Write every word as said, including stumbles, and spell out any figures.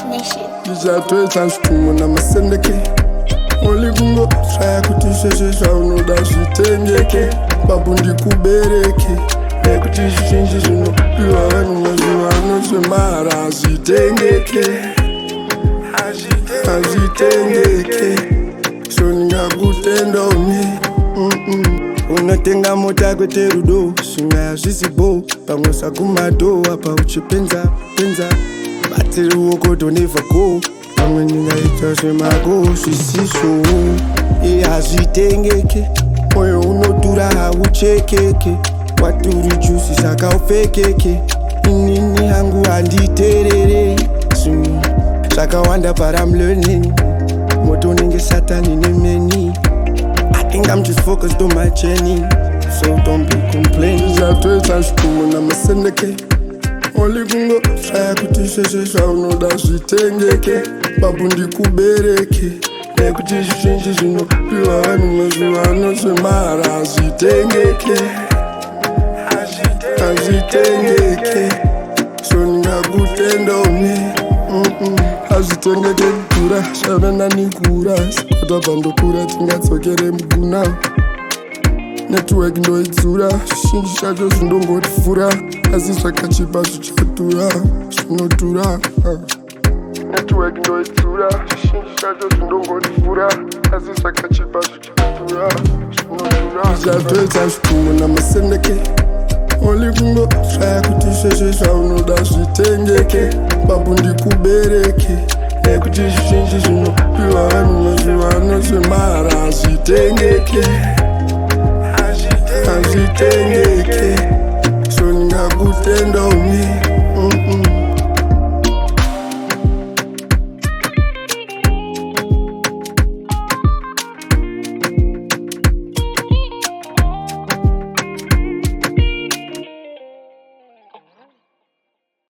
Nation. Ndichatoita zvikungo namasendeke oli kungo svaya kuti zveshe zvaunoda zvitengeke babu ndikubereke nekuti zvizhinji zvinopiwa vanhu mazvivano zvemara zvitengeke hazvitengeke so ndingakutendoni unotenga mota kwete rudo svinga hazvisibo pamwe sakumado apa uchipenza penza batiri ruoko don't ever go pamwe ndingaita zvemako zvisiso iye hazvitengeke moyo unodhura hauchekeke waturi jusi saka upfekeke inini hangu handiterere zvinhu zvakawanda but I'm learning moto unenge satani nemeni I think I'm just focused on my journey, so don't be complaining. Ndizatoita zvikungo namasendeke oli kungo svaya kuti zveshe zvaunoda zvitengeke babu ndikubereke nekuti zvizhinji zvinopiwa vanhu mazvivano zvemara zvitengeke hazvitengeke so ndingakutendoni hazvitengeke kukura zvave nani kura sikota pandokura tingatsokere muguna network ndoidzura zvizhinji zvacho zvindongotifura asi zvakachipa zvichatura zvinodhura network ndoidzura zvizhinji zvacho zvindongotifura asi zvakachipa zvichatura zvinodhura ndichatoita zvikungo namasendeke oli kungo svaya kuti zveshe zvaunoda zvitengeke babu ndikubereke nekuti zvizhinji zvinopiwa vanhu mazvivano zvemara zvitengeke hazvitengeke so ndingakutendoni